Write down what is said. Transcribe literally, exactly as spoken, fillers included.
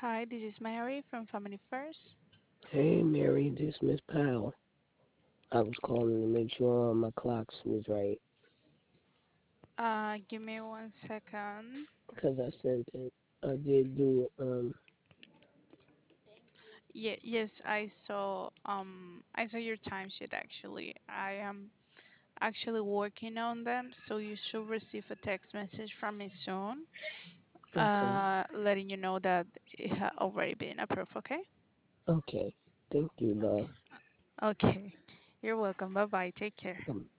Hi, this is Mary from Family First. Hey Mary, this Miss Powell. I was calling to make sure my clocks was right Uh, give me one second. because I sent it. I did do um Ye- yes, I saw um I saw your timesheet actually. I am actually working on them, so you should receive a text message from me soon, okay, uh, letting you know that it has already been approved. Okay? okay. Thank you, love. Okay. You're welcome. Bye bye. Take care. Um,